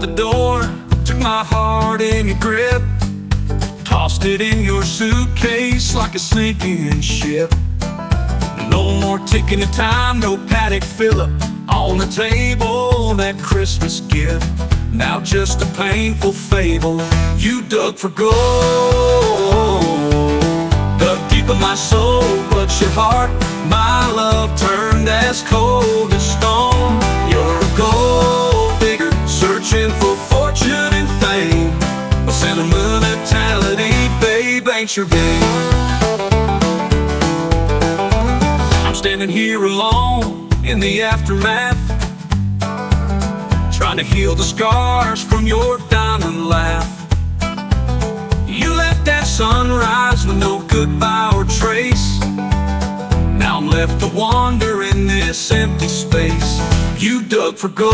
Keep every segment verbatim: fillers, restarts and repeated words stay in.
out the door, took my heart in your grip, tossed it in your suitcase like a sinking ship. No more ticking of time, no Patek Phillip on the table, that Christmas gift, now just a painful fable. You dug for gold, dug deep in my soul, but your heart, my love, turned as cold as stone. You're a gold digger, searching for fortune and fame, but sentimentality, babe, ain't your game. I'm standing here alone in the aftermath, trying to heal the scars from your diamond laugh. You left at sunrise with no goodbye or trace. Now I'm left to wander in this empty space. You dug for gold,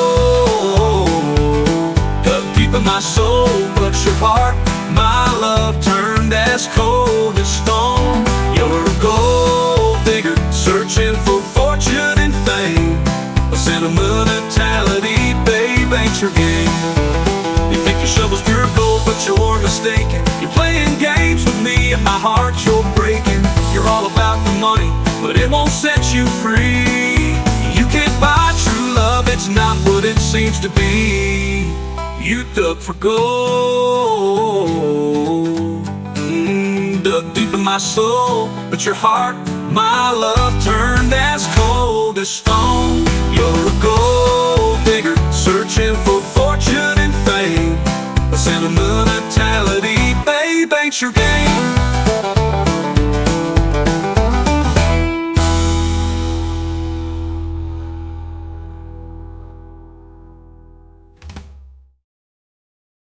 dug deep in my soul, but your heart, my love, turned as cold as stone. You're a gold digger, searching for fortune and fame, but sentimentality, babe, ain't your game. You think your shovel's pure gold, but you're mistaken. You're playing games with me, and my heart you're breaking. You're all about the money, but it won't set you free. You can't buy true love, it's not what it seems to be. You dug for gold, mm, dug deep in my soul, but your heart, my love, turned as cold as stone. You're a gold digger, searching for fortune and fame, but sentimentality, babe, ain't your game.